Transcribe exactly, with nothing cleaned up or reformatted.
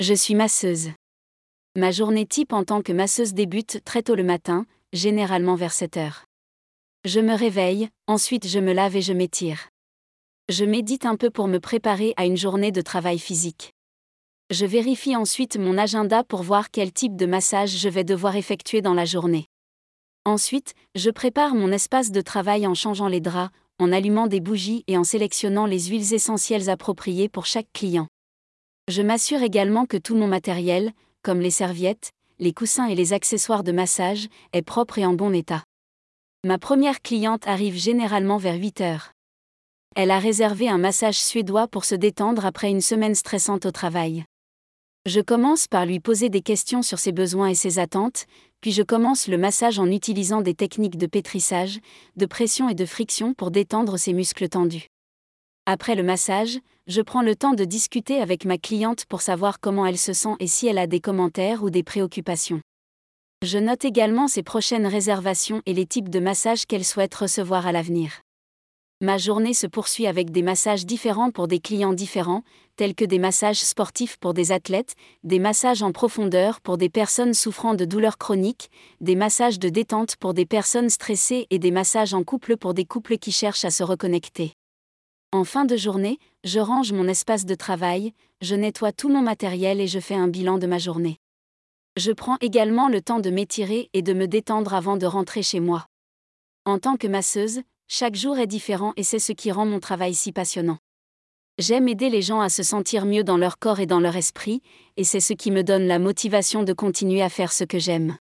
Je suis masseuse. Ma journée type en tant que masseuse débute très tôt le matin, généralement vers sept heures. Je me réveille, ensuite je me lave et je m'étire. Je médite un peu pour me préparer à une journée de travail physique. Je vérifie ensuite mon agenda pour voir quel type de massage je vais devoir effectuer dans la journée. Ensuite, je prépare mon espace de travail en changeant les draps, en allumant des bougies et en sélectionnant les huiles essentielles appropriées pour chaque client. Je m'assure également que tout mon matériel, comme les serviettes, les coussins et les accessoires de massage, est propre et en bon état. Ma première cliente arrive généralement vers huit heures. Elle a réservé un massage suédois pour se détendre après une semaine stressante au travail. Je commence par lui poser des questions sur ses besoins et ses attentes, puis je commence le massage en utilisant des techniques de pétrissage, de pression et de friction pour détendre ses muscles tendus. Après le massage, je prends le temps de discuter avec ma cliente pour savoir comment elle se sent et si elle a des commentaires ou des préoccupations. Je note également ses prochaines réservations et les types de massages qu'elle souhaite recevoir à l'avenir. Ma journée se poursuit avec des massages différents pour des clients différents, tels que des massages sportifs pour des athlètes, des massages en profondeur pour des personnes souffrant de douleurs chroniques, des massages de détente pour des personnes stressées et des massages en couple pour des couples qui cherchent à se reconnecter. En fin de journée, je range mon espace de travail, je nettoie tout mon matériel et je fais un bilan de ma journée. Je prends également le temps de m'étirer et de me détendre avant de rentrer chez moi. En tant que masseuse, chaque jour est différent et c'est ce qui rend mon travail si passionnant. J'aime aider les gens à se sentir mieux dans leur corps et dans leur esprit, et c'est ce qui me donne la motivation de continuer à faire ce que j'aime.